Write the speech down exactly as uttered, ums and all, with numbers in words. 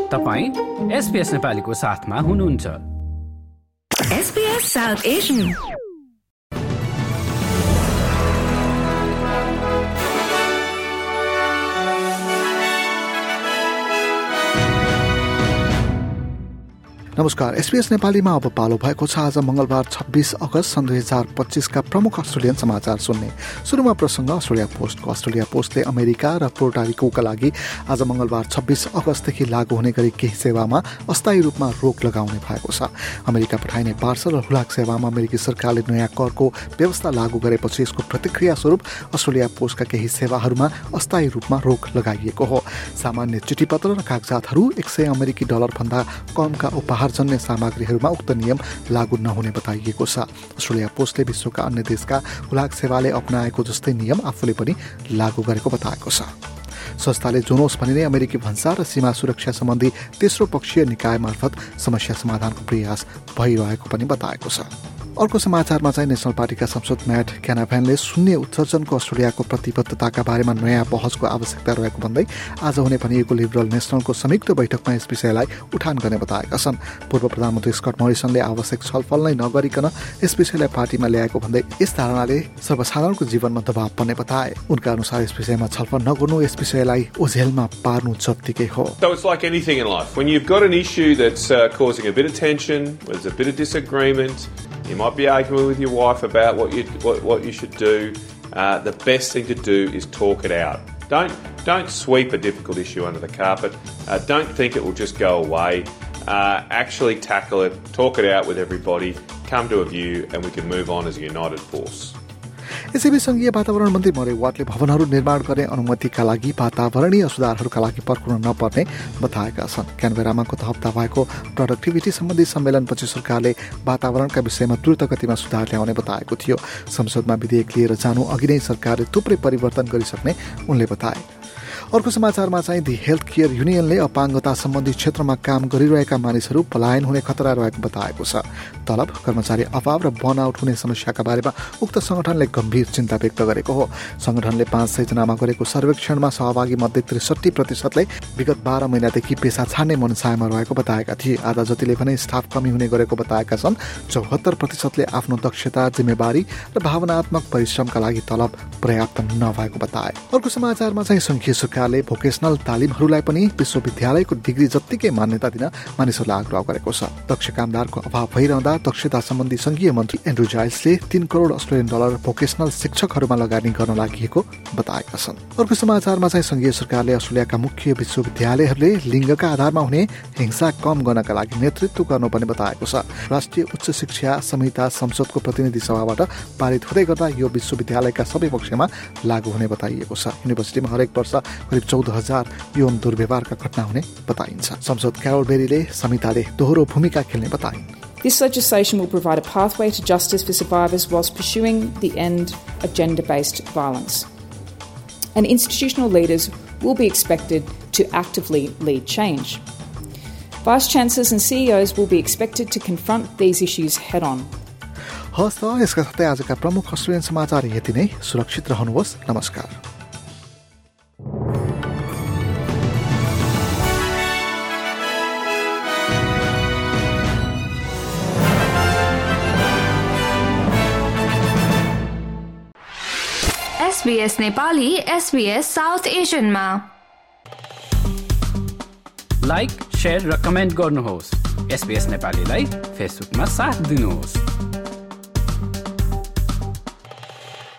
तपाईं एसपीएस नेपालीको साथमा हुनुहुन्छ। SBS South Asian. नमस्कार, एसपीएस नेपालीमा अब पालो भएको छ आज मंगलबार छब्बीस अगस्त सन् दुई हजार पच्चीसका प्रमुख अस्ट्रेलियन समाचार सुन्ने। सुरुमा प्रसंग अस्ट्रेलिया पोस्टको। अस्ट्रेलिया पोस्टले अमेरिका र पोर्टारिकोका लागि आज मंगलबार छब्बीस अगस्तदेखि लागू हुने गरी केही सेवामा अस्थायी रूपमा रोक लगाउने भएको छ। अमेरिका पठाइने पार्सल र हुलाक सेवामा अमेरिकी सरकारले नयाँ करको व्यवस्था लागू गरेपछि यसको प्रतिक्रिया स्वरूप अस्ट्रेलिया पोस्टका केही सेवाहरूमा अस्थायी रूपमा रोक लगाइएको हो। सामान्य चिठीपत्र र कागजातहरू एक सय अमेरिकी डलर भन्दा कमका उपहार जन्य सामग्रीहरूमा उक्त नियम लागू नहुने बताइएको छ। अस्ट्रेलिया पोस्टले विश्वका अन्य देशका हुलाक सेवाले अपनाएको जस्तै नियम आफूले पनि लागू गरेको बताएको छ। संस्थाले जोनोस भनिने अमेरिकी भन्सार र सीमा सुरक्षा सम्बन्धी तेस्रो पक्षीय निकाय मार्फत समस्या समाधानको प्रयास भइरहेको पनि बताएको छ। अर्को समाचारमा चाहिँ नेशनल पार्टीका सांसद म्याट क्यानाभ्यानले शून्य उत्सर्जनको अस्ट्रेलियाको प्रतिबद्धताका बारेमा नयाँ बहसको आवश्यकता रहेको भन्दै आज हुने भनिएको लिबरल नेशनलको संयुक्त बैठकमा यस विषयलाई उठान गर्ने बताएका छन्। पूर्व प्रधानमन्त्री स्कट मोरिसनले आवश्यक छलफल नै नगरिकन यस विषयलाई पार्टीमा ल्याएको भन्दै यस धारणाले सर्वसाधारणको जीवनमा दबाव पर्ने बताए। उनका अनुसार यस विषयमा छलफल नगर्नु यस विषयलाई ओझेलमा पार्नु जत्तिकै हो। So it's like anything in life. When you've got an issue that's uh, causing a bit of tension, there's a bit of disagreement, you might be arguing with your wife about what you what, what you should do. Uh, the best thing to do is talk it out. Don't don't sweep a difficult issue under the carpet. Uh, don't think it will just go away. Uh, actually tackle it, talk it out with everybody, come to a view, and we can move on as a united force. यसैबीच संघीय वातावरण मन्त्री मरे वाटले भवनहरू निर्माण गर्ने अनुमतिका लागि वातावरणीय सुधारहरूका लागि पर्खुन नपर्ने बताएका छन्। क्यानबेरामा गत हप्ता भएको प्रोडक्टिभिटी सम्बन्धी सम्मेलनपछि सरकारले वातावरणका विषयमा द्रुत गतिमा सुधार ल्याउने बताएको थियो। संसदमा विधेयक लिएर जानु अघि नै सरकारले थुप्रै परिवर्तन गरिसक्ने उनले बताए। अर्को समाचारमा चाहिँ दि हेल्थ केयर युनियनले अपाङ्गता सम्बन्धी क्षेत्रमा काम गरिरहेका मानिसहरू पलायन हुने खतरा रहेको बताएको छ। तलब, कर्मचारी अभाव र बर्नआउट हुने समस्याका बारेमा उक्त संगठनले गम्भीर चिन्ता व्यक्त गरेको हो। संगठनले पाँच सय जनामा गरेको सर्वेक्षणमा सहभागी मध्ये त्रिसठी प्रतिशतले विगत बाह्र महिनादेखि पेसा छाड्ने मनसायमा रहेको बताएका थिए। आधा जतिले भने स्टाफ कमी हुने गरेको बताएका छन्। चौहत्तर प्रतिशतले आफ्नो दक्षता, जिम्मेवारी र भावनात्मक परिश्रमका लागि तलब पर्याप्त नभएको बताए। अर्को समाचारमा चाहिँ संघीय सरकारले भोकेसनल तालिमहरूलाई पनि विश्वविद्यालयको डिग्री जत्तिकै मान्यता दिन मानिसहरूलाई आग्रह गरेको छ। दक्ष कामदारको अभाव भइरहँदा दक्षता सम्बन्धी संघीय मन्त्री एन्ड्रु जाइल्सले तीन करोड अस्ट्रेलियन डलर भोकेसनल शिक्षकहरूमा लगानी गर्न लागि बताएका छन्। अर्को समाचारमा चाहिँ संघीय सरकारले अस्ट्रेलियाका मुख्य विश्वविद्यालयहरूले लिङ्गका आधारमा हुने हिंसा कम गर्नका लागि नेतृत्व गर्नुपर्ने बताएको छ। राष्ट्रिय उच्च शिक्षा संहिता संसदको प्रतिनिधि सभाबाट पारित हुँदै गर्दा यो विश्वविद्यालयका सबै पक्षमा लागू हुने बताइएको छ। युनिभर्सिटीमा हरेक वर्ष करिब चौध हजार यौन दुर्व्यवहारका घटना हुने बताइन्छ। संसद क्यारोल बेरीले संहिताले दोहोरो भूमिका खेल्ने बताइन्। This legislation will provide a pathway to justice for survivors whilst pursuing the end of gender-based violence. And institutional leaders will be expected to actively lead change. Vice-Chancellors and C E Os will be expected to confront these issues head-on. हस् त यसका साथै आजका प्रमुख Australian समाचार यति नै। सुरक्षित रहनुहोस्। नमस्कार। एसबीएस नेपाली एसबीएस साउथ एशियनमा लाइक, शेयर र कमेन्ट गर्नुहोस्। एसबीएस नेपालीलाई फेसबुकमा साथ दिनुहोस्।